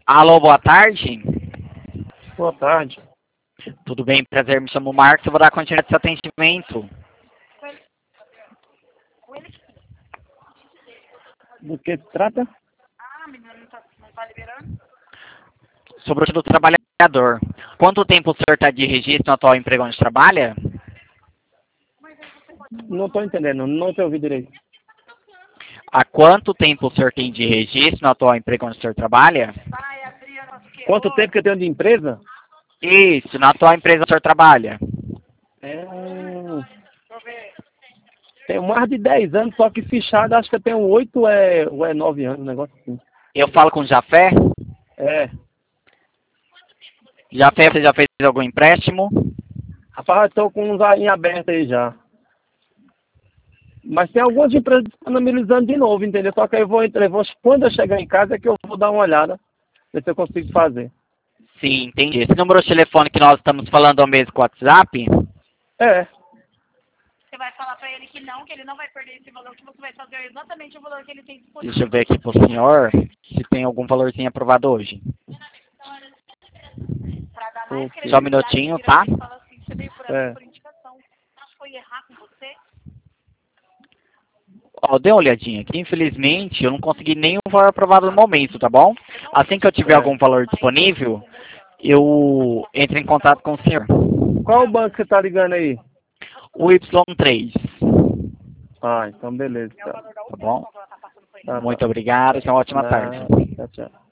Alô, boa tarde. Boa tarde. Tudo bem? Prazer, me chamo Marcos, eu vou dar continuidade a esse atendimento. Do que se trata? Sobre o do trabalhador. Quanto tempo o senhor está de registro no atual emprego onde trabalha? Não estou entendendo, não te ouvi direito. Há quanto tempo o senhor tem de registro no atual emprego onde o senhor trabalha? Quanto tempo que eu tenho de empresa? Isso, na atual empresa o senhor trabalha. É... Tenho mais de 10 anos, só que fichado acho que eu tenho 8 ou é 9 anos, um negócio assim. Eu falo com o Jafé. É. Jafé, você já fez algum empréstimo? Rapaz, eu estou com uns aí abertos aí já. Mas tem algumas empresas disponibilizando de novo, entendeu? Só que quando eu chegar em casa é que eu vou dar uma olhada, ver se eu consigo fazer. Sim, entendi. Esse número de telefone que nós estamos falando é o mesmo com o WhatsApp? É. Você vai falar pra ele que ele não vai perder esse valor, que você vai fazer exatamente o valor que ele tem disponível. Deixa eu ver aqui pro senhor se tem algum valorzinho aprovado hoje. Pra dar mais Ok. Só um minutinho, tá? Ele fala assim, você veio por aqui por indicação. Acho que foi errar com você. Ó, dê uma olhadinha aqui. Infelizmente, eu não consegui nenhum valor aprovado no momento, tá bom? Assim que eu tiver algum valor disponível, eu entro em contato com o senhor. Qual o banco que você tá ligando aí? O Y3, Ah, então beleza. tá bom? Tá, Muito obrigado, tenha uma ótima tá. tarde. Tchau, tchau.